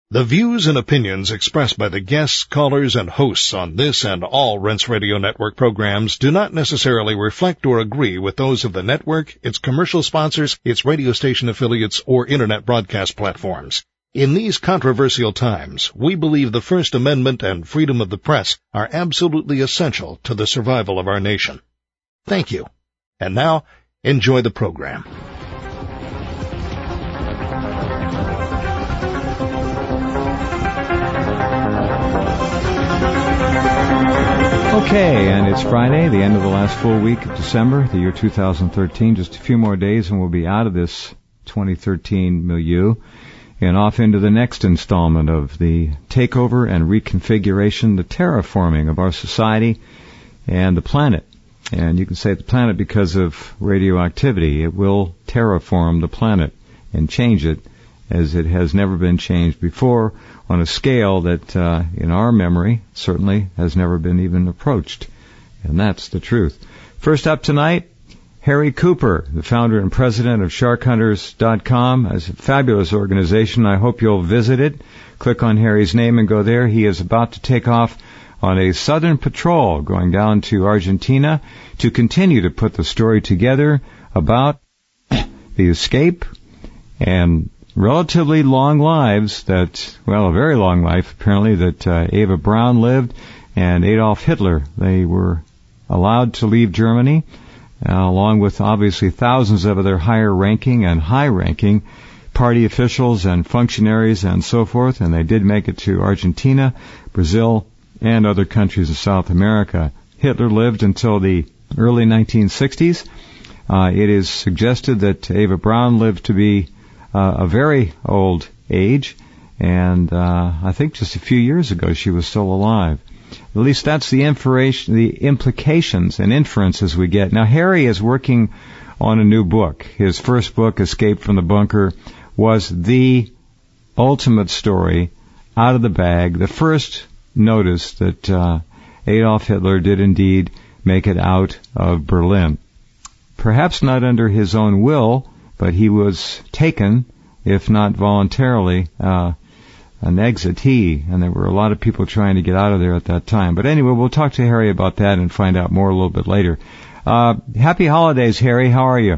The views and opinions expressed by the guests, callers, and hosts on this and all Rense Radio Network programs do not necessarily reflect or agree with those of the network, its commercial sponsors, its radio station affiliates, or Internet broadcast platforms. In these controversial times, we believe the First Amendment and freedom of the press are absolutely essential to the survival of our nation. Thank you. And now, enjoy the program. Okay, and it's Friday, the end of the last full week of December, the year 2013. Just a few more days and we'll be out of this 2013 milieu and off into the next installment of the takeover and reconfiguration, the terraforming of our society and the planet. And you can say the planet because of radioactivity. It will terraform the planet and change it as it has never been changed before on a scale that, in our memory, certainly has never been even approached. And that's the truth. First up tonight, Harry Cooper, the founder and president of SharkHunters.com. It's a fabulous organization. I hope you'll visit it. Click on Harry's name and go there. He is about to take off on a southern patrol going down to Argentina to continue to put the story together about the escape and relatively long lives that, well, a very long life, apparently, that Eva Braun lived and Adolf Hitler. They were allowed to leave Germany, along with, obviously, thousands of other higher-ranking and high-ranking party officials and functionaries and so forth, and they did make it to Argentina, Brazil, and other countries of South America. Hitler lived until the early 1960s. It is suggested that Eva Braun lived to be a very old age, and I think just a few years ago she was still alive. At least that's the implications and inferences we get. Now, Harry is working on a new book. His first book, Escape from the Bunker, was the ultimate story out of the bag, the first notice that Adolf Hitler did indeed make it out of Berlin. Perhaps not under his own will, but he was taken, if not voluntarily, an exitee, and there were a lot of people trying to get out of there at that time. But anyway, we'll talk to Harry about that and find out more a little bit later. Happy holidays, Harry. How are you?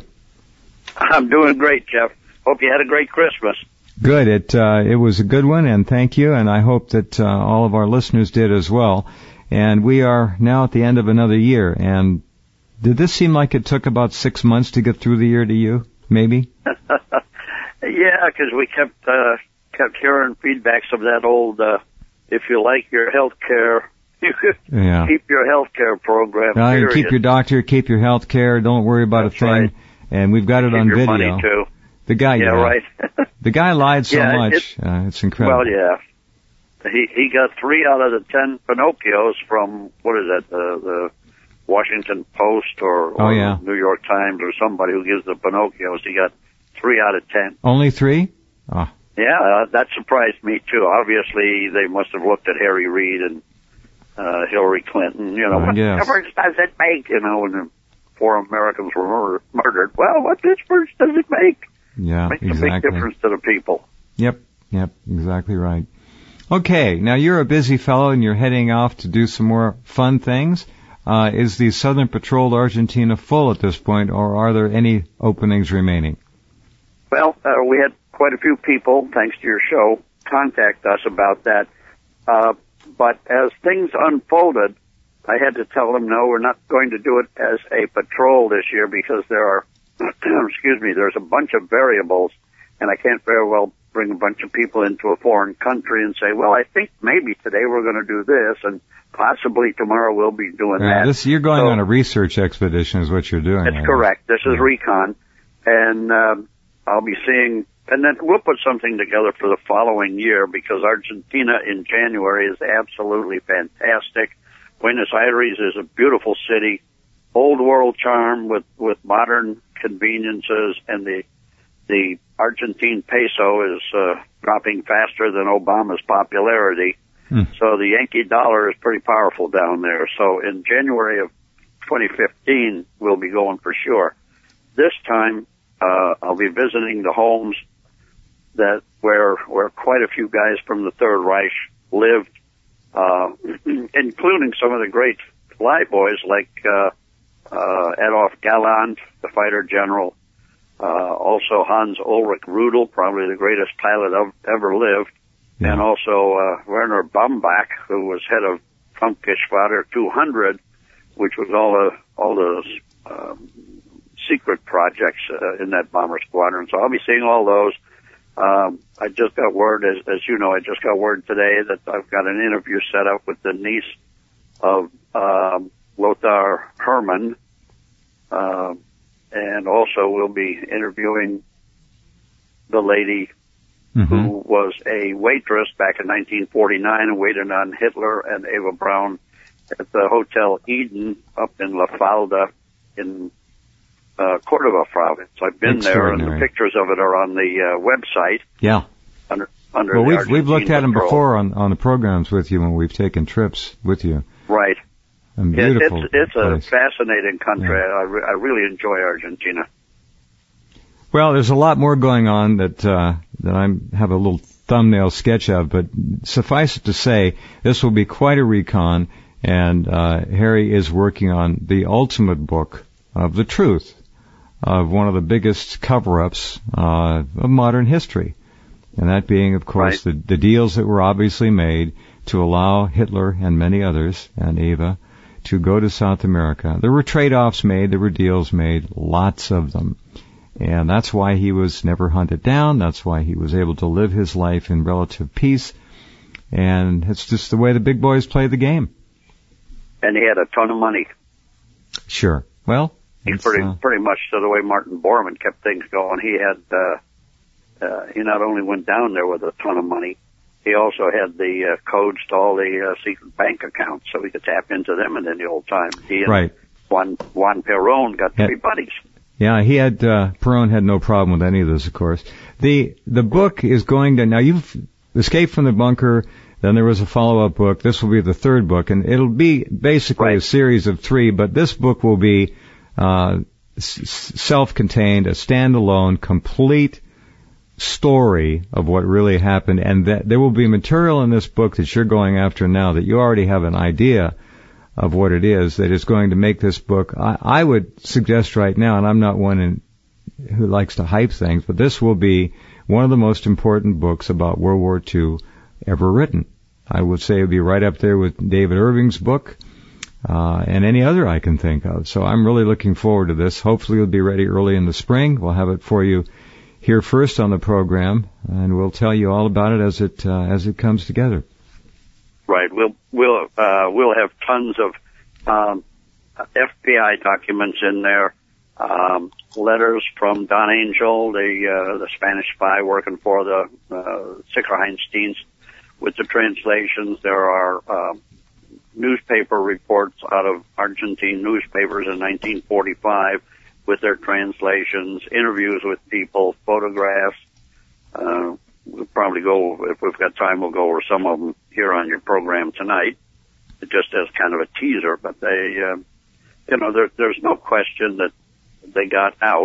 I'm doing great, Jeff. Hope you had a great Christmas. Good. It was a good one, and thank you, and I hope that all of our listeners did as well. And we are now at the end of another year, and did this seem like it took about 6 months to get through the year to you? Maybe? Yeah, because we kept hearing feedbacks of that old, if you like your health care, keep your health care program. You keep your doctor, keep your health care, don't worry about That's a thing. Right. And we've got it on video. Money too. The guy, right. The guy lied so much. It's incredible. Well, yeah. He got 3 out of the 10 Pinocchios from, what is that, the Washington Post or New York Times or somebody who gives the Pinocchios. He got 3 out of 10. Only 3? Oh. Yeah, that surprised me too. Obviously, they must have looked at Harry Reid and Hillary Clinton. What difference does it make? When 4 Americans were murdered. Well, what difference does it make? Yeah, it makes a big difference to the people. Yep, exactly right. Okay, now you're a busy fellow and you're heading off to do some more fun things. Is the Southern Patrol Argentina full at this point, or are there any openings remaining? Well, we had quite a few people, thanks to your show, contact us about that. But as things unfolded, I had to tell them, no, we're not going to do it as a patrol this year because there are, there's a bunch of variables, and I can't very well bring a bunch of people into a foreign country and say, well, I think maybe today we're going to do this, and possibly tomorrow we'll be doing that. You're going on a research expedition is what you're doing. That's correct. This is recon. And I'll be seeing, and then we'll put something together for the following year because Argentina in January is absolutely fantastic. Buenos Aires is a beautiful city, old world charm with modern conveniences, and the Argentine peso is dropping faster than Obama's popularity. So the Yankee dollar is pretty powerful down there. So in January of 2015, we'll be going for sure. This time, I'll be visiting the homes that where quite a few guys from the Third Reich lived, including some of the great flyboys like Adolf Galland, the fighter general, also Hans Ulrich Rudel, probably the greatest pilot ever lived, and also Werner Bambach, who was head of Kampfgeschwader 200, which was all the secret projects in that bomber squadron. So I'll be seeing all those. I just got word, as you know, I just got word today that I've got an interview set up with the niece of Lothar Hermann, and also we'll be interviewing the lady who was a waitress back in 1949 and waited on Hitler and Eva Braun at the Hotel Eden up in La Falda in Cordova province. I've been there, and the pictures of it are on the website. Yeah. Under well, we've looked at them before on the programs with you when we've taken trips with you. Right. And beautiful. It's a fascinating country. Yeah. I really enjoy Argentina. Well, there's a lot more going on that I have a little thumbnail sketch of, but suffice it to say, this will be quite a recon, and Harry is working on the ultimate book of the truth of one of the biggest cover-ups of modern history, and that being, of course, the deals that were obviously made to allow Hitler and many others, and Eva, to go to South America. There were trade-offs made, there were deals made, lots of them. And that's why he was never hunted down. That's why he was able to live his life in relative peace. And it's just the way the big boys play the game. And he had a ton of money. Sure. Well, he's pretty much to the way Martin Bormann kept things going. He had, he not only went down there with a ton of money, he also had the codes to all the secret bank accounts, so he could tap into them in the old time. He and Juan Perón got to be buddies. Yeah, he had, Perón had no problem with any of this, of course. The book is going to, now you've escaped from the bunker, then there was a follow-up book. This will be the third book, and it'll be basically a series of 3, but this book will be, self-contained, a standalone, complete story of what really happened, and that there will be material in this book that you're going after now that you already have an idea of what it is that is going to make this book. I would suggest right now, and I'm not one who likes to hype things, but this will be one of the most important books about World War II ever written. I would say it would be right up there with David Irving's book, and any other I can think of. So I'm really looking forward to this. Hopefully it'll be ready early in the spring. We'll have it for you here first on the program, and we'll tell you all about it as it comes together. Right. We'll have tons of FBI documents in there, letters from Don Angel, the Spanish spy working for the Sicherheitsdienst, with the translations. There are newspaper reports out of Argentine newspapers in 1945 with their translations, interviews with people, photographs. We'll probably go, if we've got time, we'll go over some of them here on your program tonight, just as kind of a teaser. But they, there's no question that they got out.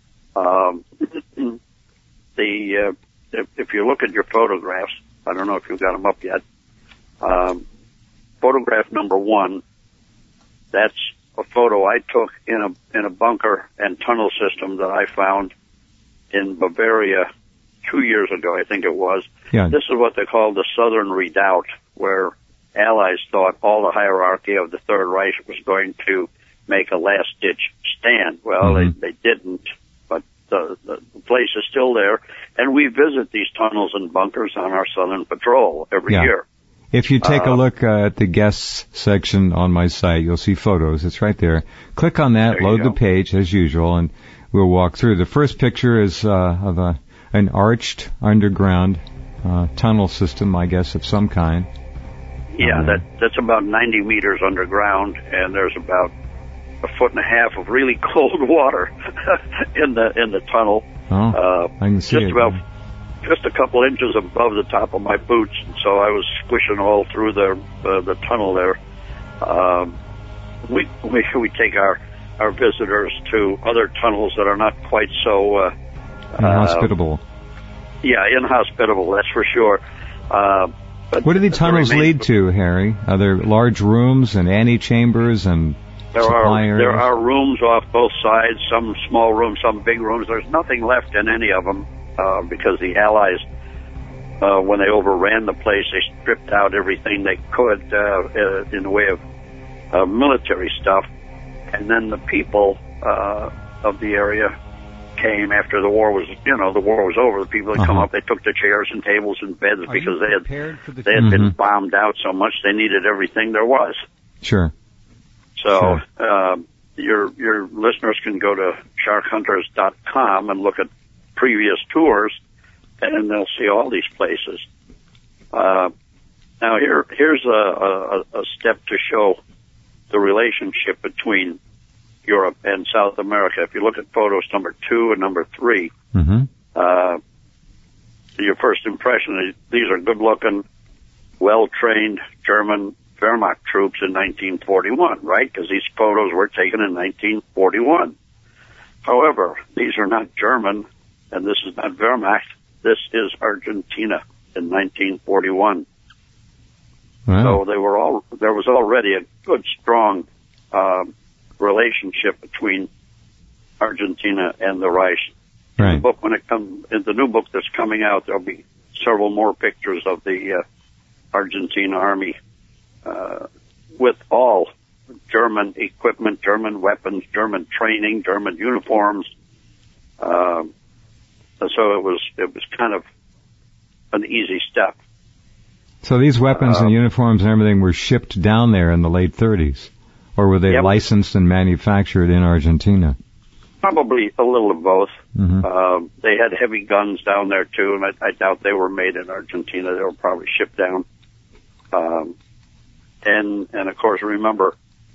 If you look at your photographs, I don't know if you've got them up yet. Photograph number 1, that's a photo I took in a bunker and tunnel system that I found in Bavaria 2 years ago, I think it was. Yeah. This is what they call the Southern Redoubt, where Allies thought all the hierarchy of the Third Reich was going to make a last-ditch stand. Well, they didn't, but the place is still there, and we visit these tunnels and bunkers on our Southern Patrol every year. If you take a look at the guests section on my site, you'll see photos. It's right there. Click on that, load the page as usual, and we'll walk through. The first picture is of an arched underground tunnel system, I guess, of some kind. Yeah, that's about 90 meters underground, and there's about 1.5 feet of really cold water in the tunnel. Oh, I can see just a couple inches above the top of my boots, and so I was squishing all through the tunnel there. We take our visitors to other tunnels that are not quite so hospitable. Yeah, inhospitable, that's for sure. But what do the tunnels lead to, Harry? Are there large rooms and antechambers and supply areas? There are rooms off both sides, some small rooms, some big rooms. There's nothing left in any of them because the Allies, when they overran the place, they stripped out everything they could in the way of military stuff. And then the people of the area came after the war was, the war was over. The people had come up, they took the chairs and tables and beds because they had been bombed out so much they needed everything there was. Sure. So, your listeners can go to sharkhunters.com and look at previous tours, and they'll see all these places. Now here's a step to show the relationship between Europe and South America. If you look at photos number 2 and number 3, your first impression is these are good-looking, well-trained German Wehrmacht troops in 1941, right? Because these photos were taken in 1941. However, these are not German, and this is not Wehrmacht. This is Argentina in 1941. Wow. So there was already a good, strong relationship between Argentina and the Reich. Right. In the book, in the new book that's coming out, there'll be several more pictures of the Argentine army with all German equipment, German weapons, German training, German uniforms. So it was kind of an easy step. So these weapons and uniforms and everything were shipped down there in the late 30s? Or were they licensed and manufactured in Argentina? Probably a little of both. They had heavy guns down there, too, and I doubt they were made in Argentina. They were probably shipped down. And of course, remember,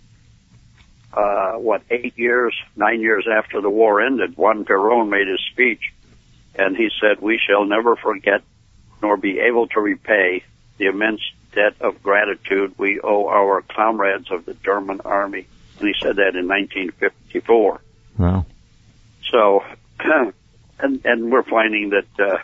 9 years after the war ended, Juan Perón made his speech, and he said, "We shall never forget nor be able to repay the immense debt of gratitude we owe our comrades of the German army." And he said that in 1954. Wow. So, and we're finding that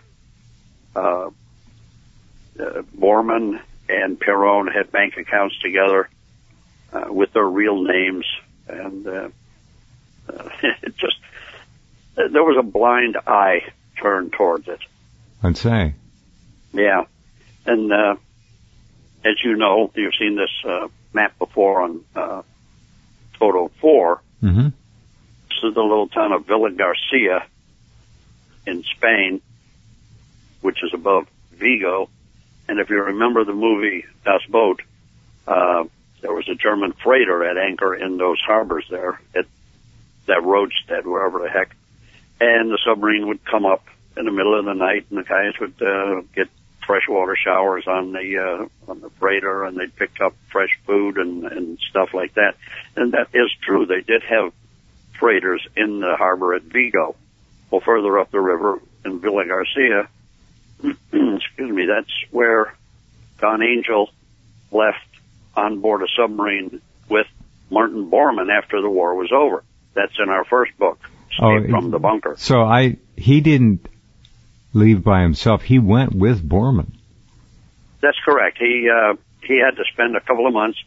Bormann and Perón had bank accounts together with their real names, and it just there was a blind eye turned towards it. I'd say. Yeah, and as you know, you've seen this map before on photo 4. This is the little town of Villa Garcia in Spain, which is above Vigo. And if you remember the movie Das Boot, there was a German freighter at anchor in those harbors there, at that roadstead, wherever the heck. And the submarine would come up in the middle of the night, and the guys would get freshwater showers on the freighter, and they'd pick up fresh food and stuff like that. And that is true. They did have freighters in the harbor at Vigo. Well, further up the river in Villa Garcia, excuse me, that's where Don Angel left on board a submarine with Martin Bormann after the war was over. That's in our first book, Escape from the Bunker. So he didn't leave by himself. He went with Bormann. That's correct. He had to spend a couple of months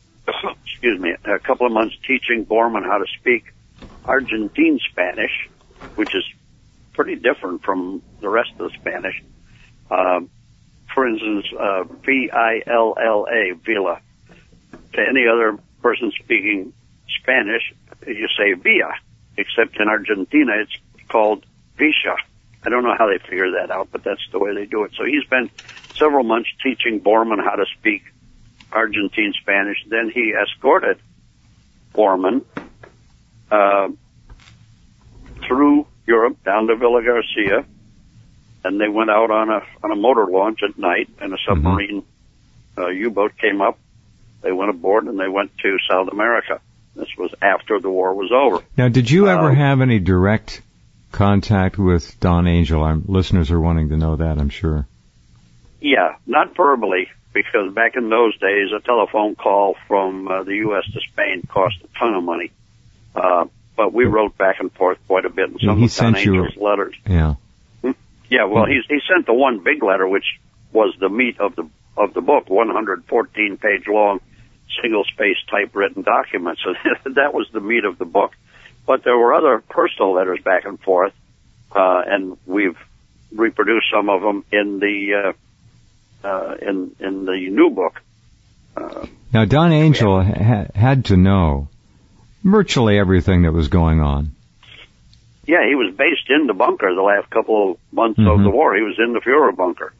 teaching Bormann how to speak Argentine Spanish, which is pretty different from the rest of the Spanish. For instance, V-I-L-L-A, Villa. To any other person speaking Spanish, you say Villa, except in Argentina it's called Villa. I don't know how they figure that out, but that's the way they do it. So he spent several months teaching Bormann how to speak Argentine Spanish. Then he escorted Bormann through Europe down to Villa Garcia, and they went out on a motor launch at night, and a submarine U-boat came up. They went aboard, and they went to South America. This was after the war was over. Now, did you ever have any direct contact with Don Angel? Our listeners are wanting to know that, I'm sure. Yeah, not verbally, because back in those days, a telephone call from the U.S. to Spain cost a ton of money. But we wrote back and forth quite a bit in some of Don Angel's letters. Yeah. Yeah, well, he sent the one big letter, which was the meat of the book, 114-page long, single-space typewritten documents. And that was the meat of the book. But there were other personal letters back and forth, and we've reproduced some of them in the new book. Now, Don Angel had to know virtually everything that was going on. Yeah, he was based in the bunker the last couple of months of the war. He was in the Fuhrer bunker.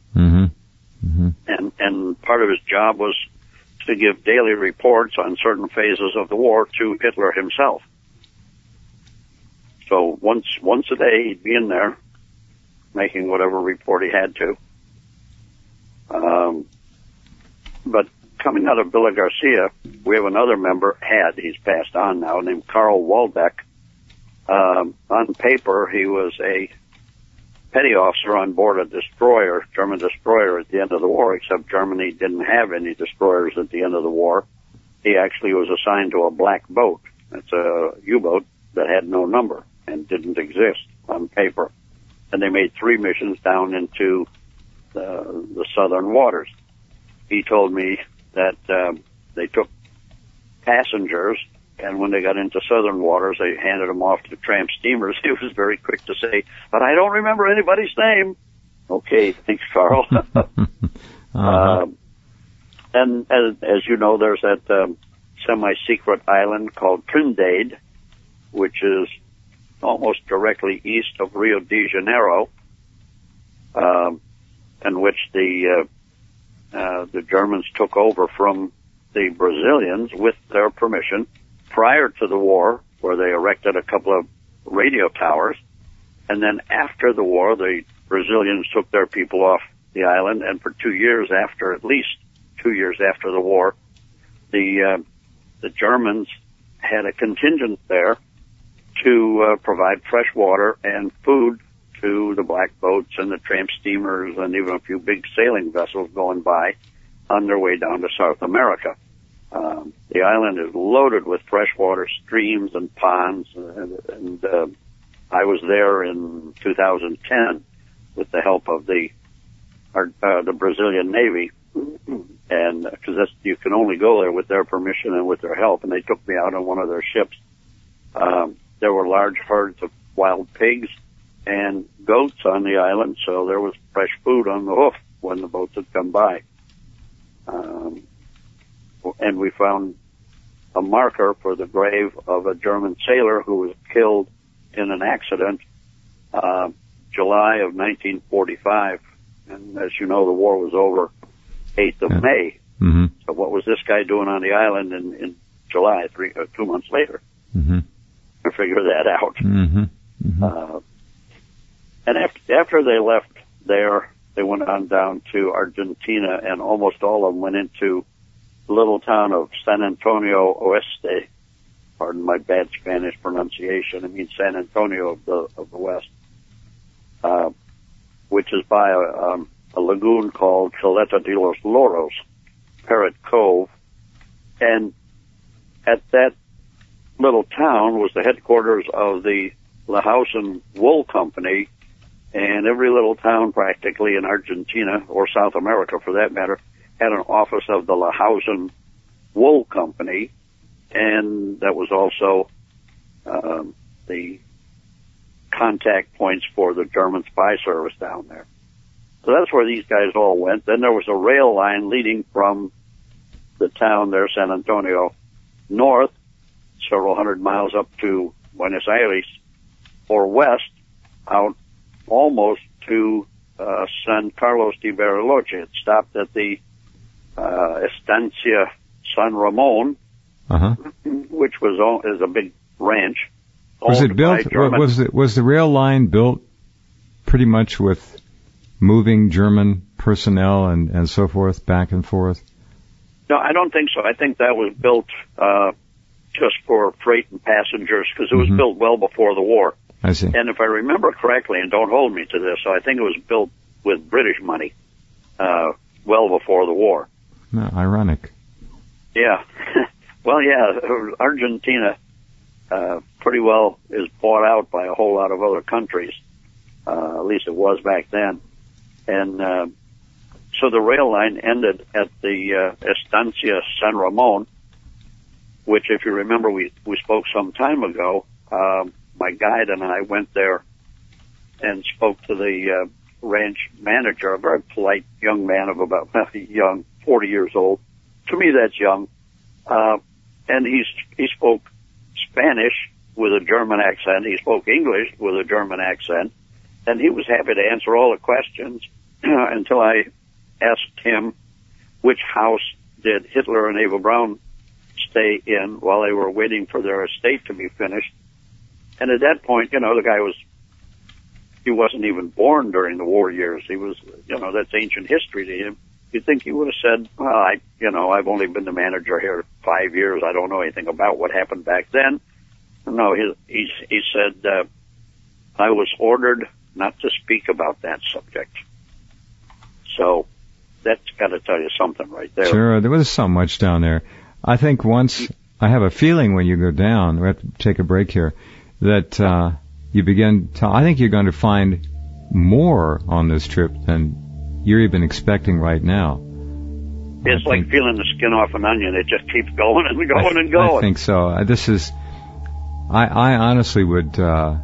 And part of his job was to give daily reports on certain phases of the war to Hitler himself. So once a day he'd be in there making whatever report he had to. But coming out of Villa Garcia, we have another member, he's passed on now, named Karl Waldeck. On paper, he was a petty officer on board a destroyer, German destroyer at the end of the war, except Germany didn't have any destroyers at the end of the war. He actually was assigned to a black boat. It's a U-boat that had no number and didn't exist on paper. And they made 3 missions down into the southern waters. He told me that they took passengers, and when they got into southern waters, they handed them off to tramp steamers. He was very quick to say, but I don't remember anybody's name. Okay, thanks, Carl. And as you know, there's that semi-secret island called Trindade, which is almost directly east of Rio de Janeiro, and which the Germans took over from the Brazilians with their permission prior to the war, where they erected a couple of radio towers. And then after the war, the Brazilians took their people off the island, and for 2 years after, at least 2 years after the war, the Germans had a contingent there to provide fresh water and food to the black boats and the tramp steamers and even a few big sailing vessels going by on their way down to South America. The island is loaded with freshwater streams and ponds, and I was there in 2010 with the help of the Brazilian Navy, and because you can only go there with their permission and with their help, and they took me out on one of their ships. There were large herds of wild pigs and goats on the island, so there was fresh food on the hoof when the boats had come by. And we found a marker for the grave of a German sailor who was killed in an accident, July of 1945. And as you know, the war was over 8th of May. So what was this guy doing on the island in July, 2 months later? To figure that out. And after they left there, they went on down to Argentina, and almost all of them went into the little town of San Antonio Oeste. Pardon my bad Spanish pronunciation. It means San Antonio of the West, which is by a lagoon called Caleta de los Loros, Parrot Cove. And at that little town was the headquarters of the Lahousen Wool Company, and every little town practically in Argentina, or South America for that matter, had an office of the Lahousen Wool Company, and that was also the contact points for the German spy service down there. So that's where these guys all went. Then there was a rail line leading from the town there, San Antonio, north, several hundred miles up to Buenos Aires, or west, out almost to San Carlos de Bariloche. It stopped at the Estancia San Ramon, which is a big ranch. Was it built? Was the rail line built pretty much with moving German personnel and so forth back and forth? No, I don't think so. I think that was built just for freight and passengers, because it was built well before the war. I see. And if I remember correctly, and don't hold me to this, so I think it was built with British money well before the war. No, ironic. Yeah. Well, yeah, Argentina pretty well is bought out by a whole lot of other countries. At least it was back then. And so the rail line ended at the Estancia San Ramon, which, if you remember, we spoke some time ago. My guide and I went there and spoke to the ranch manager, a very polite young man of about 40 years old. To me, that's young. And he spoke Spanish with a German accent. He spoke English with a German accent. And he was happy to answer all the questions until I asked him which house did Hitler and Eva Braun stay in while they were waiting for their estate to be finished. And at that point, the guy he wasn't even born during the war years. He was, that's ancient history to him. You'd think he would have said, well, I've only been the manager here 5 years. I don't know anything about what happened back then. No, he said, I was ordered not to speak about that subject. So that's got to tell you something right there. Sure, there was so much down there. I think I have a feeling when you go down, we have to take a break here, that you begin to, I think you're going to find more on this trip than you're even expecting right now. It's like peeling the skin off an onion. It just keeps going and going and going. I think so. I honestly would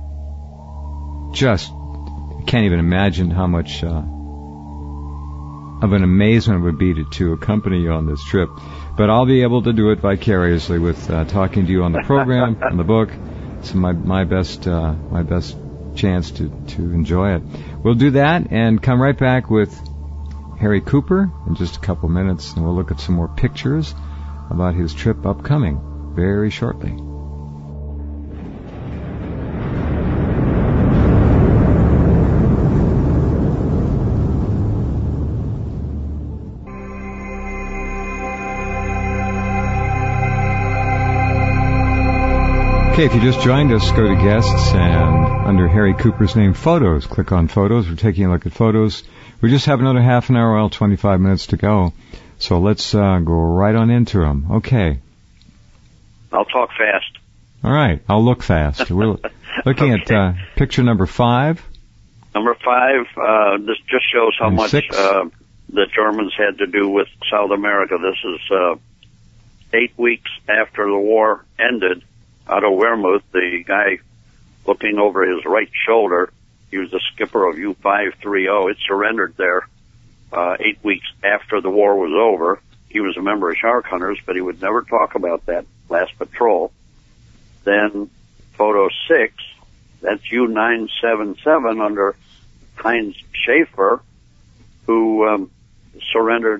just can't even imagine how much of an amazement it would be to accompany you on this trip. But I'll be able to do it vicariously with talking to you on the program, on the book. It's my best chance to enjoy it. We'll do that and come right back with Harry Cooper in just a couple minutes, and we'll look at some more pictures about his trip upcoming very shortly. Okay, if you just joined us, go to Guests and under Harry Cooper's name, Photos. Click on Photos. We're taking a look at photos. We just have another half an hour, 25 minutes to go. So let's go right on into them. Okay. I'll talk fast. All right. I'll look fast. We're looking okay. at picture number 5. Number 5, this just shows how much the Germans had to do with South America. This is 8 weeks after the war ended. Otto Wermuth, the guy looking over his right shoulder, he was the skipper of U-530. It surrendered there 8 weeks after the war was over. He was a member of Shark Hunters, but he would never talk about that last patrol. Then photo 6, that's U-977 under Heinz Schaefer, who surrendered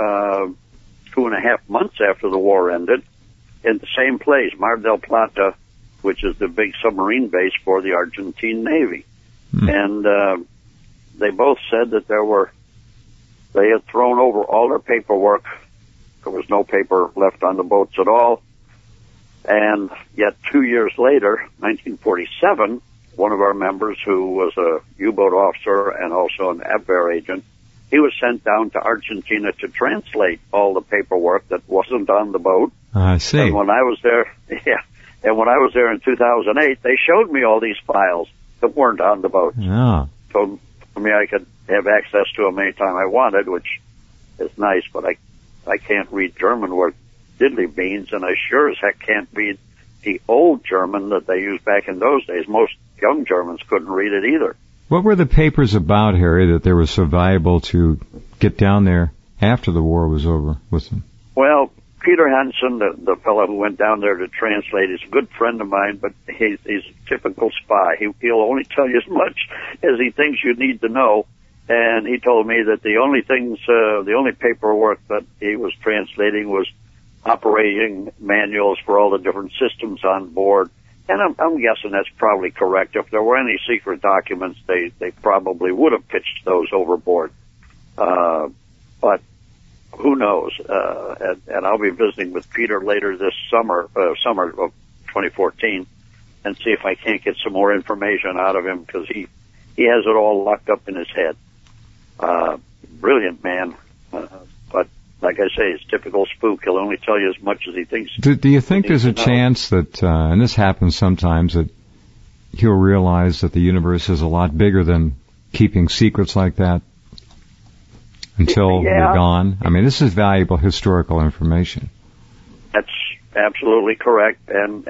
2.5 months after the war ended. In the same place, Mar del Plata, which is the big submarine base for the Argentine Navy. And they both said that they had thrown over all their paperwork. There was no paper left on the boats at all. And yet 2 years later, 1947, one of our members, who was a U-boat officer and also an Abwehr agent, he was sent down to Argentina to translate all the paperwork that wasn't on the boat. I see. And when I was there, in 2008, they showed me all these files that weren't on the boat. Yeah. Told me I could have access to them anytime I wanted, which is nice, but I can't read German worth diddly beans, and I sure as heck can't read the old German that they used back in those days. Most young Germans couldn't read it either. What were the papers about, Harry, that they were so valuable to get down there after the war was over with them? Well, Peter Hansen, the fellow who went down there to translate, is a good friend of mine, but he's a typical spy. He'll only tell you as much as he thinks you need to know. And he told me that the only paperwork that he was translating was operating manuals for all the different systems on board. And I'm guessing that's probably correct. If there were any secret documents, they probably would have pitched those overboard. But who knows? And I'll be visiting with Peter later this summer of 2014, and see if I can't get some more information out of him, because he has it all locked up in his head. Brilliant man. But like I say, it's typical spook. He'll only tell you as much as he thinks. Do you think there's a chance that, and this happens sometimes, that he'll realize that the universe is a lot bigger than keeping secrets like that until they're gone. I mean, this is valuable historical information. That's absolutely correct, and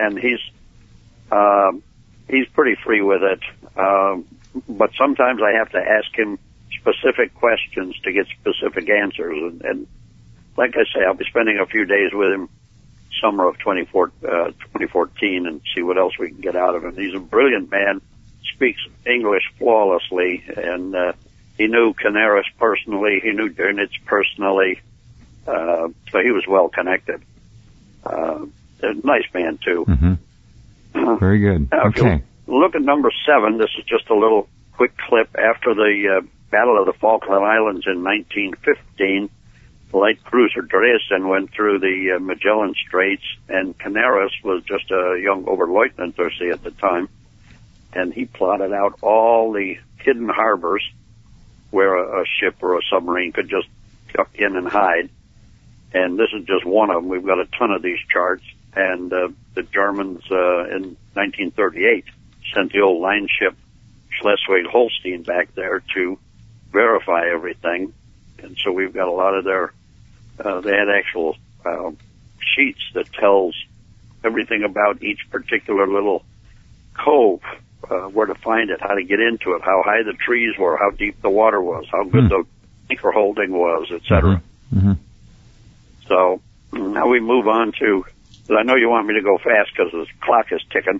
he's pretty free with it. But sometimes I have to ask him specific questions to get specific answers, and like I say, I'll be spending a few days with him summer of 2014 and see what else we can get out of him. He's a brilliant man, speaks English flawlessly, and he knew Canaris personally, he knew Dönitz personally, so he was well connected. A nice man, too. Mm-hmm. Very good. Now, okay. If you look at number 7, this is just a little quick clip. After the Battle of the Falkland Islands in 1915, the light cruiser Dresden went through the Magellan Straits, and Canaris was just a young Oberleutnant, at the time, and he plotted out all the hidden harbors where a ship or a submarine could just duck in and hide. And this is just one of them. We've got a ton of these charts. And the Germans in 1938 sent the old line ship Schleswig-Holstein back there to verify everything. And so we've got a lot of their, they had actual sheets that tells everything about each particular little cove, where to find it, how to get into it, how high the trees were, how deep the water was, how good the anchor holding was, etc. Mm-hmm. So now we move on to, I know you want me to go fast because the clock is ticking.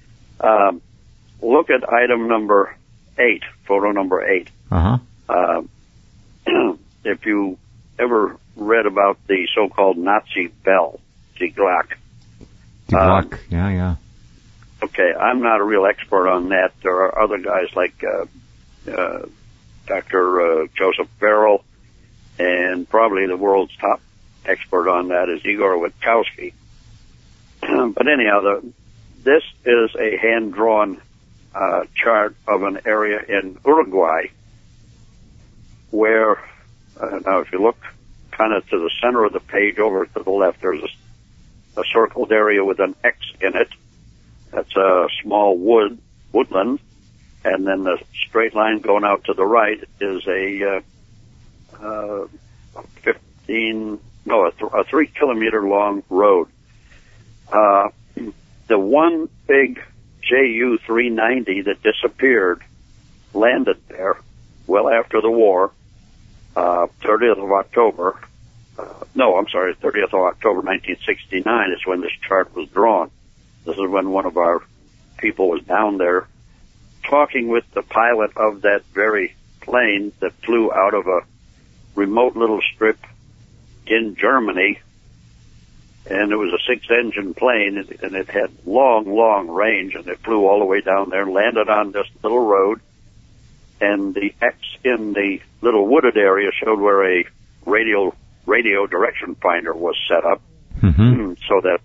Look at item number 8, photo number 8. If you ever read about the so-called Nazi bell, Die Glocke. Die Glocke, yeah. Okay, I'm not a real expert on that. There are other guys like Dr. Joseph Farrell, and probably the world's top expert on that is Igor Witkowski. But anyhow, this is a hand-drawn chart of an area in Uruguay where, now if you look kind of to the center of the page over to the left, there's a circled area with an X in it. That's a small woodland, and then the straight line going out to the right is a 3-kilometer long road. The one big Ju-390 that disappeared landed there well after the war, 30th of October 1969 is when this chart was drawn. This is when one of our people was down there talking with the pilot of that very plane that flew out of a remote little strip in Germany. And it was a 6-engine plane, and it had long range, and it flew all the way down there and landed on this little road. And the X in the little wooded area showed where a radio direction finder was set up, so that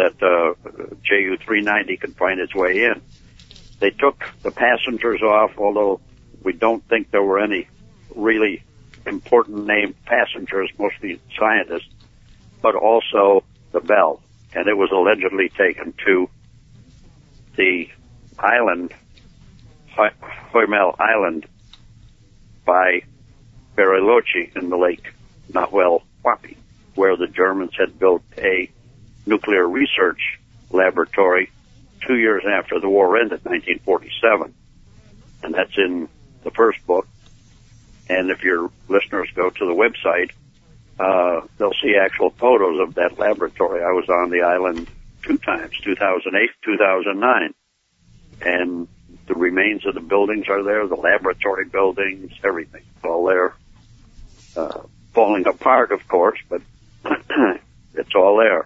Ju-390 could find its way in. They took the passengers off, although we don't think there were any really important named passengers, mostly scientists, but also the bell, and it was allegedly taken to the island, Heumel Island, by Bariloche in the lake Nahuel Huapi, where the Germans had built a nuclear research laboratory 2 years after the war ended, 1947. And that's in the first book. And if your listeners go to the website, they'll see actual photos of that laboratory. I was on the island 2 times, 2008, 2009. And the remains of the buildings are there, the laboratory buildings, everything. It's all there. Falling apart, of course, but it's all there.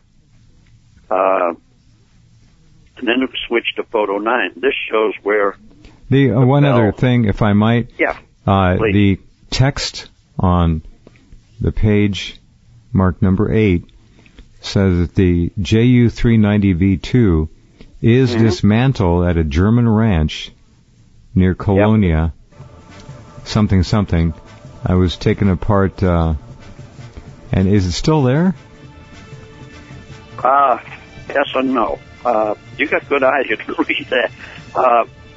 And then we switch to photo 9. This shows where... The one other thing, if I might. Yeah, the text on the page marked number 8 says that the Ju-390V2 is dismantled at a German ranch near Colonia, something. I was taken apart, and is it still there? Yes and no. You got good eyes, you can read that.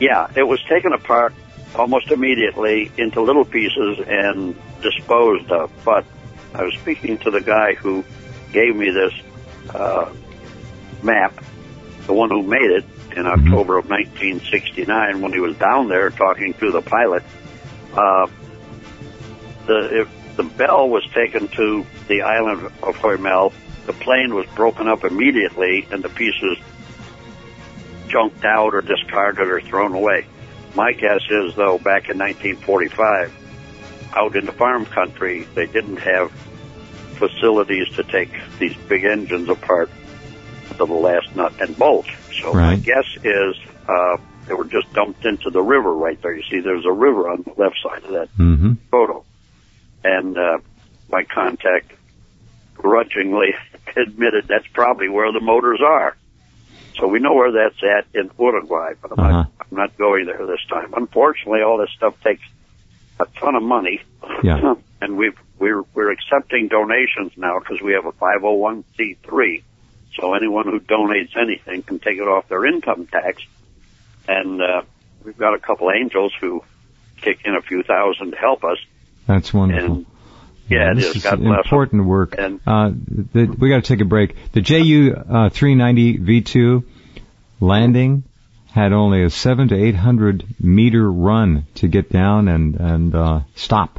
Yeah, it was taken apart almost immediately into little pieces and disposed of. But I was speaking to the guy who gave me this map, the one who made it in October of 1969, when he was down there talking to the pilot. The bell was taken to the island of Hormel. The plane was broken up immediately, and the pieces junked out or discarded or thrown away. My guess is, though, back in 1945, out in the farm country, they didn't have facilities to take these big engines apart to the last nut and bolt. So my guess is they were just dumped into the river right there. You see, there's a river on the left side of that photo. And my contact grudgingly admitted that's probably where the motors are. So we know where that's at in Uruguay, but I'm not going there this time. Unfortunately, all this stuff takes a ton of money. Yeah. And we're accepting donations now because we have a 501c3. So anyone who donates anything can take it off their income tax. And we've got a couple angels who kick in a few thousand to help us. That's wonderful. And, yeah, it is. God bless important work. And we got to take a break. The JU-390 V2 landing had only a 700 to 800 meter run to get down and stop.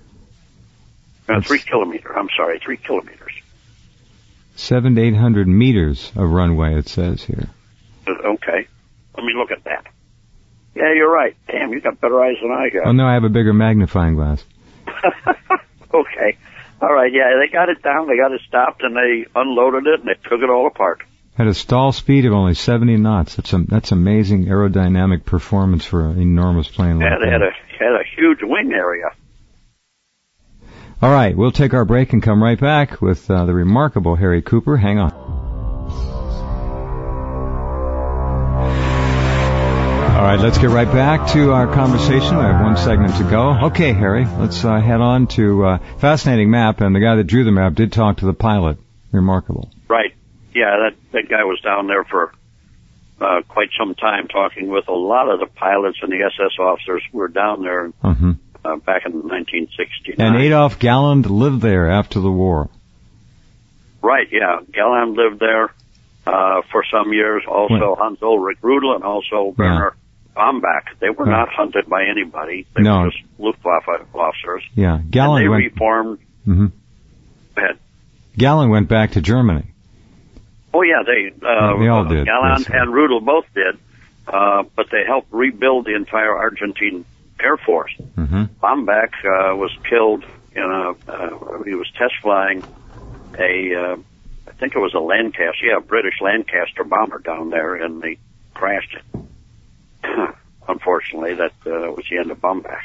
3 kilometers. I'm sorry, 3 kilometers. 700 to 800 meters of runway, it says here. Okay. Let me look at that. Yeah, you're right. Damn, you got better eyes than I got. Oh, no, I have a bigger magnifying glass. Okay. All right, yeah, they got it down, they got it stopped, and they unloaded it, and they took it all apart. Had a stall speed of only 70 knots. That's amazing aerodynamic performance for an enormous plane like that. It had a huge wing area. All right, we'll take our break and come right back with the remarkable Harry Cooper. Hang on. All right, let's get right back to our conversation. I have one segment to go. Okay, Harry, let's head on to fascinating map, and the guy that drew the map did talk to the pilot. Remarkable. Right. Yeah, that guy was down there for quite some time talking with a lot of the pilots and the SS officers who were down there back in 1969. And Adolf Galland lived there after the war. Right, yeah. Galland lived there for some years. Also Hans Ulrich Rudel and also Werner Bambach. They were not hunted by anybody. They were just Luftwaffe officers. Yeah, Galland reformed. Go ahead. Galland went back to Germany. Oh yeah, they all did. Galland and Rudel both did, but they helped rebuild the entire Argentine Air Force. Bambach was killed in he was test flying I think it was a Lancaster, a British Lancaster bomber down there, and they crashed it. Unfortunately, that was the end of Bambach.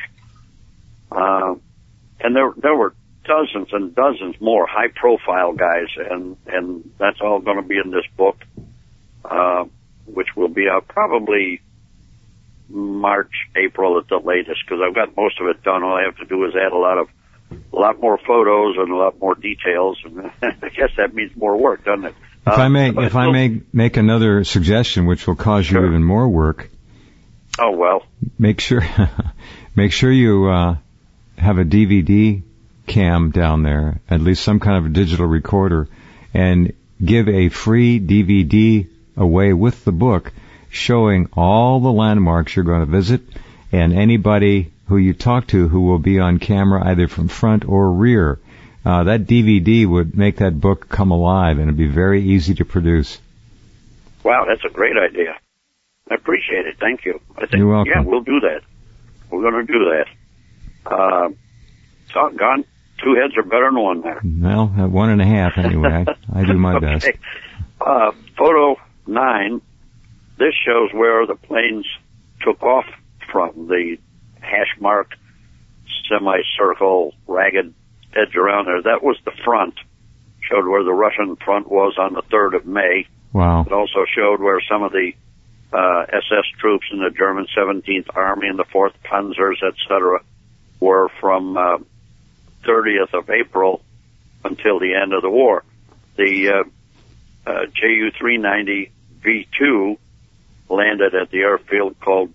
And there were dozens and dozens more high-profile guys, and that's all going to be in this book, which will be out probably March, April at the latest, because I've got most of it done. All I have to do is add a lot more photos and a lot more details, and I guess that means more work, doesn't it? If I may make another suggestion, which will cause you even more work. Oh well. Make sure you have a DVD cam down there, at least some kind of a digital recorder, and give a free DVD away with the book, showing all the landmarks you're going to visit, and anybody who you talk to who will be on camera either from front or rear. That DVD would make that book come alive, and it'd be very easy to produce. Wow, that's a great idea. I appreciate it. Thank you. You're welcome. Yeah, we'll do that. We're going to do that. Doggone, 2 heads are better than one there. Well, 1.5 anyway. I do my best. Photo 9. This shows where the planes took off from. The hash mark, semicircle, ragged edge around there. That was the front. Showed where the Russian front was on the 3rd of May. Wow. It also showed where some of the SS troops in the German 17th Army and the 4th Panzers, etc., were from 30th of April until the end of the war. The Ju-390 V2 landed at the airfield called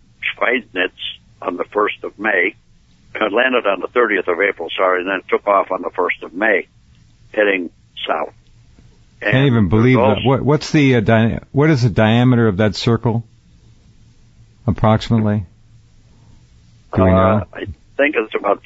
Schweidnitz on the 1st of May. It landed on the 30th of April, and then it took off on the 1st of May, heading south. I can't even believe that. What is the diameter of that circle, approximately? Do we know? I think it's about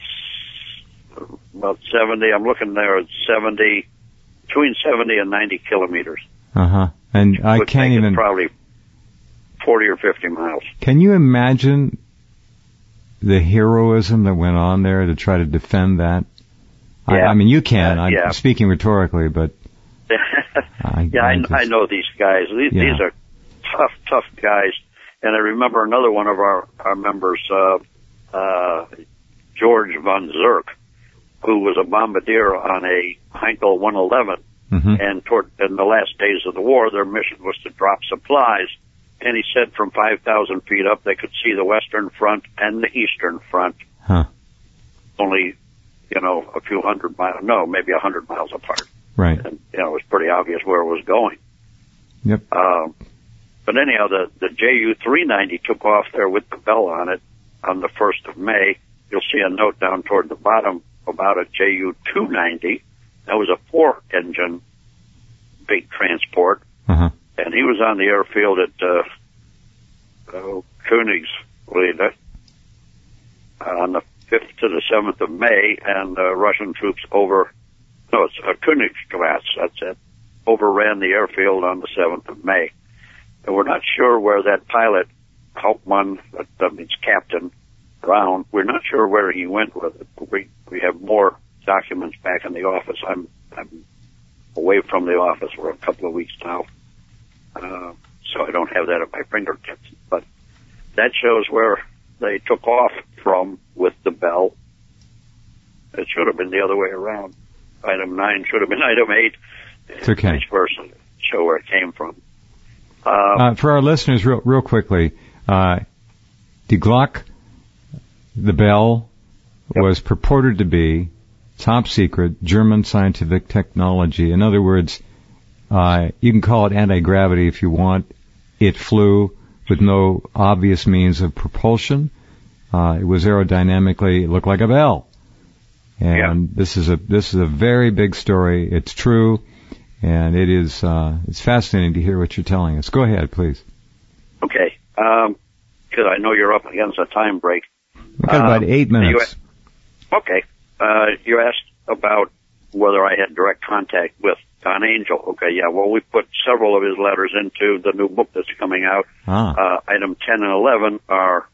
70. I'm looking there at 70, between 70 and 90 kilometers. And I can't even. Probably 40 or 50 miles. Can you imagine the heroism that went on there to try to defend that? Yeah. I mean, you can. I'm speaking rhetorically, but. I know these guys. These are tough guys. And I remember another one of our members, George von Zerk, who was a bombardier on a Heinkel 111. And in the last days of the war, their mission was to drop supplies. And he said from 5,000 feet up, they could see the Western Front and the Eastern Front. Only, a few hundred miles, maybe 100 miles apart. Right. And, it was pretty obvious where it was going. Yep. But anyhow, the Ju-390 took off there with the Bell on it on the 1st of May. You'll see a note down toward the bottom about a Ju-290. That was a 4-engine big transport. And he was on the airfield at Königswinter on the 5th to the 7th of May, and Russian troops Königsplatz, that's it, overran the airfield on the 7th of May. And we're not sure where that pilot, Hauptmann, that means Captain Brown, we're not sure where he went with it. We have more documents back in the office. I'm away from the office for a couple of weeks now. So I don't have that at my fingertips. But that shows where they took off from with the Bell. It should have been the other way around. Item 9 should have been item 8. It's okay. Vice versa. Show where it came from. For our listeners, real quickly, the Glock, the Bell, was purported to be top secret German scientific technology. In other words, you can call it anti-gravity if you want. It flew with no obvious means of propulsion. It was aerodynamically, it looked like a bell. And this is a very big story. It's true, and it's fascinating to hear what you're telling us. Go ahead, please. Okay, because I know you're up against a time break. We've got about 8 minutes. You asked about whether I had direct contact with Don Angel. Okay, yeah. Well, we put several of his letters into the new book that's coming out. Item 10 and 11 are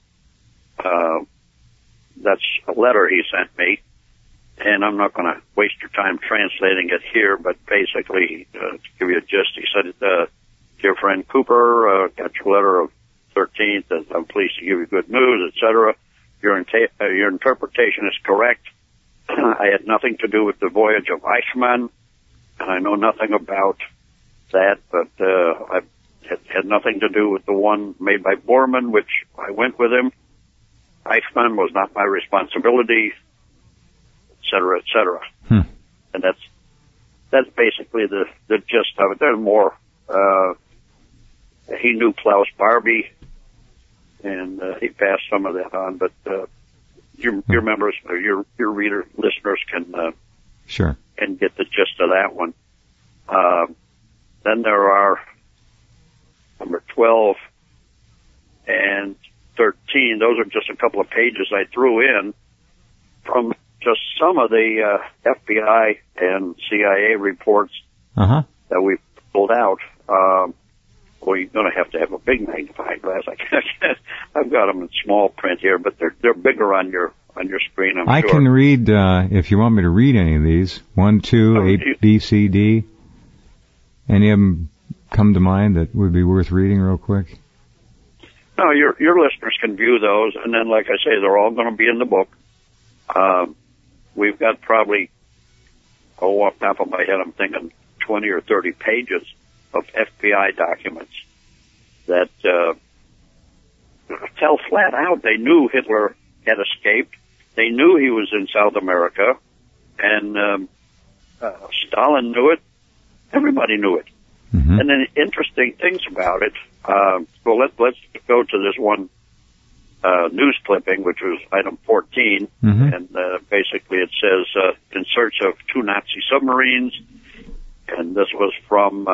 that's a letter he sent me. And I'm not going to waste your time translating it here, but basically, to give you a gist, he said, dear friend Cooper, got your letter of 13th, and I'm pleased to give you good news, etc. Your interpretation is correct. I had nothing to do with the voyage of Eichmann, and I know nothing about that, but I had nothing to do with the one made by Bormann, which I went with him. Eichmann was not my responsibility, etc., etc. And that's basically the gist of it. There's more. He knew Klaus Barbie, and he passed some of that on. But your members, or your listeners can can get the gist of that one. Then there are number 12 and 13. Those are just a couple of pages I threw in from just some of the FBI and CIA reports that we pulled out. Well, you're going to have a big magnifying glass. I've got them in small print here, but they're bigger on your screen. I'm sure. I can read if you want me to read any of these. 1, 2, A, B, C, D. Any of them come to mind that would be worth reading real quick? No, your listeners can view those, and then, like I say, they're all going to be in the book. We've got probably, off the top of my head, I'm thinking 20 or 30 pages of FBI documents that tell flat out they knew Hitler had escaped. They knew he was in South America, and Stalin knew it. Everybody knew it. Mm-hmm. And then interesting things about it. Well, let's go to this one news clipping, which was item 14, and basically it says, in search of 2 Nazi submarines, and this was from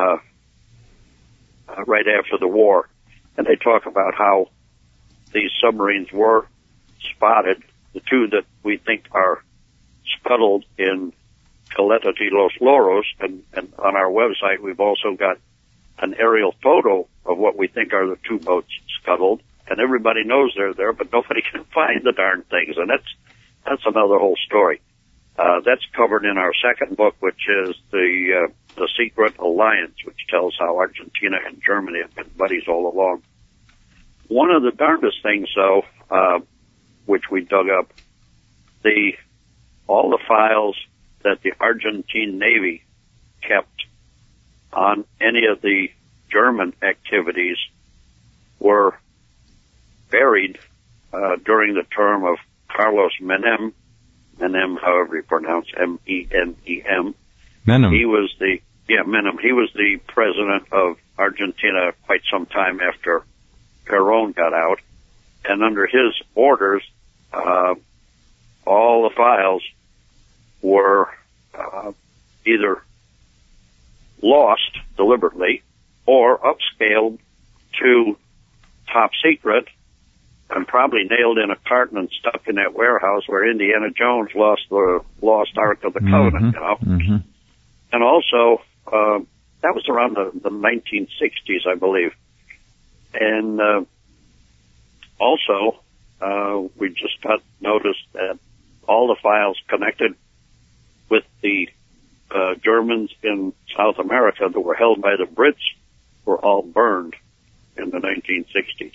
right after the war. And they talk about how these submarines were spotted, the 2 that we think are scuttled in Caleta de los Loros, and on our website we've also got an aerial photo of what we think are the 2 boats scuttled, and everybody knows they're there, but nobody can find the darn things, and that's another whole story. That's covered in our second book, which is the Secret Alliance, which tells how Argentina and Germany have been buddies all along. One of the darndest things, though, which we dug up, all the files that the Argentine Navy kept on any of the German activities were buried during the term of Carlos Menem, however you pronounce M-E-N-E-M. Menem. Menem. He was the president of Argentina quite some time after Perón got out, and under his orders, all the files were either lost deliberately or upscaled to top secret and probably nailed in a carton and stuck in that warehouse where Indiana Jones lost the lost Ark of the Covenant, And also, that was around the 1960s, I believe. And also, we just got noticed that all the files connected with the Germans in South America that were held by the Brits were all burned in the 1960s.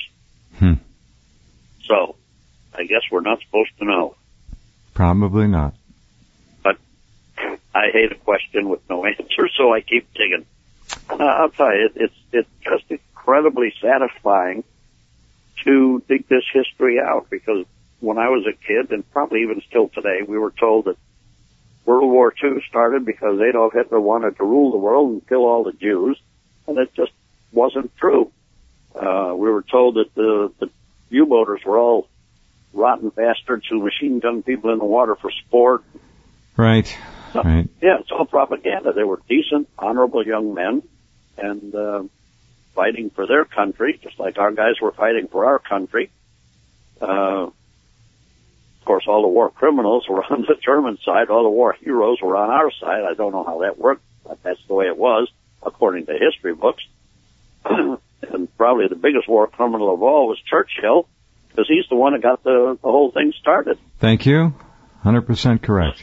So, I guess we're not supposed to know. Probably not. But I hate a question with no answer, so I keep digging. I'll tell you, it's just incredibly satisfying to dig this history out, because when I was a kid, and probably even still today, we were told that World War II started because Adolf Hitler wanted to rule the world and kill all the Jews, and it just wasn't true. We were told that the U-boaters were all rotten bastards who machine gun people in the water for sport. Right. So, right. Yeah, it's all propaganda. They were decent, honorable young men, and fighting for their country, just like our guys were fighting for our country. Of course, all the war criminals were on the German side. All the war heroes were on our side. I don't know how that worked, but that's the way it was, according to history books. And probably the biggest war criminal of all was Churchill, because he's the one that got the whole thing started. Thank you. 100% correct.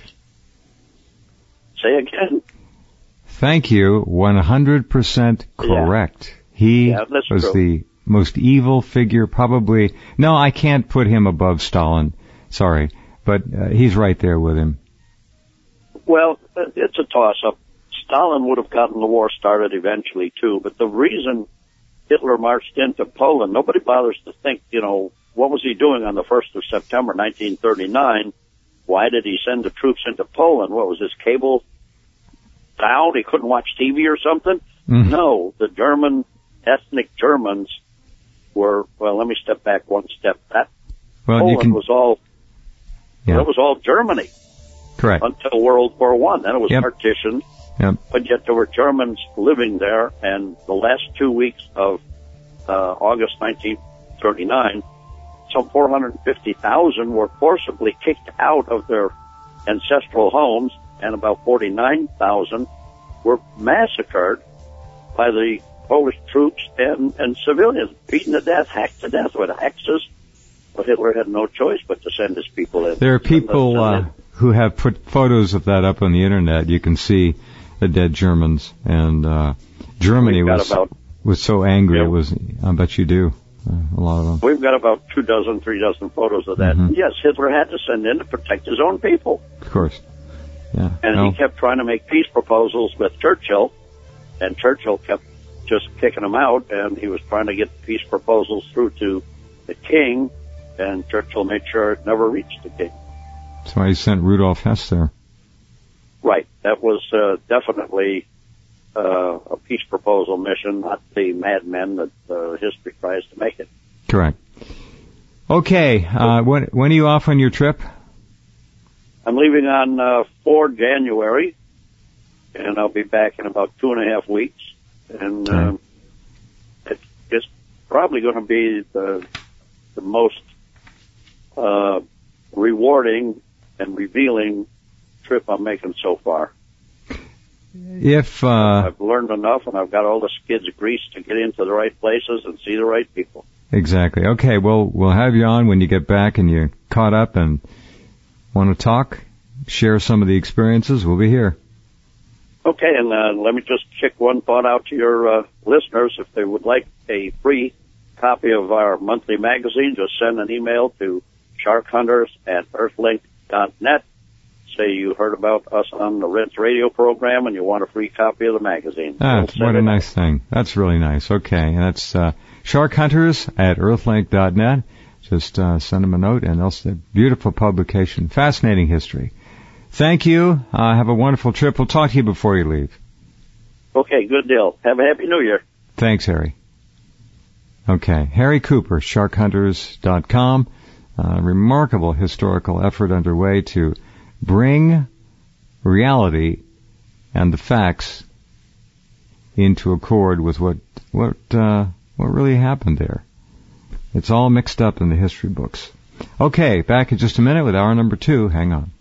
Say again. Thank you. 100% correct. He was true. the most evil figure, probably. No, I can't put him above Stalin. Sorry. But he's right there with him. Well, it's a toss-up. Stalin would have gotten the war started eventually, too. But the reason Hitler marched into Poland, nobody bothers to think, what was he doing on the 1st of September, 1939? Why did he send the troops into Poland? What was his cable down? He couldn't watch TV or something? No, the ethnic Germans were, well, let me step back one step. Poland was all, it was all Germany. Correct. Until World War I. Then it was partitioned. Yep. But yet there were Germans living there, and the last 2 weeks of August 1939, some 450,000 were forcibly kicked out of their ancestral homes, and about 49,000 were massacred by the Polish troops and civilians, beaten to death, hacked to death with axes. But Hitler had no choice but to send his people in. There are people who have put photos of that up on the internet. You can see the dead Germans, and Germany was so angry. Yeah. It was. I bet you do. A lot of them. We've got about 3 photos of that. Yes, Hitler had to send in to protect his own people. Of course. Yeah. And he kept trying to make peace proposals with Churchill, and Churchill kept just kicking him out, and he was trying to get peace proposals through to the king, and Churchill made sure it never reached the king. That's why he sent Rudolf Hess there. Right. That was definitely a peace proposal mission, not the madmen that history tries to make it. Correct. Okay, when are you off on your trip? I'm leaving on 4 January, and I'll be back in about 2.5 weeks. And it's probably going to be the most rewarding and revealing trip I'm making so far. If I've learned enough, and I've got all the skids greased to get into the right places and see the right people. Exactly. Okay, well, we'll have you on when you get back and you're caught up and want to talk, share some of the experiences. We'll be here. Okay, and let me just kick one thought out to your listeners. If they would like a free copy of our monthly magazine, just send an email to sharkhunters@earthlink.net. Say you heard about us on the Rinse Radio program and you want a free copy of the magazine. What a nice thing. That's really nice. Okay, and that's sharkhunters@earthlink.net. Just send them a note, and they'll say, beautiful publication, fascinating history. Thank you. Have a wonderful trip. We'll talk to you before you leave. Okay, good deal. Have a happy New Year. Thanks, Harry. Okay, Harry Cooper, sharkhunters.com. Remarkable historical effort underway to bring reality and the facts into accord with what really happened there. It's all mixed up in the history books. Okay, back in just a minute with hour number 2. Hang on.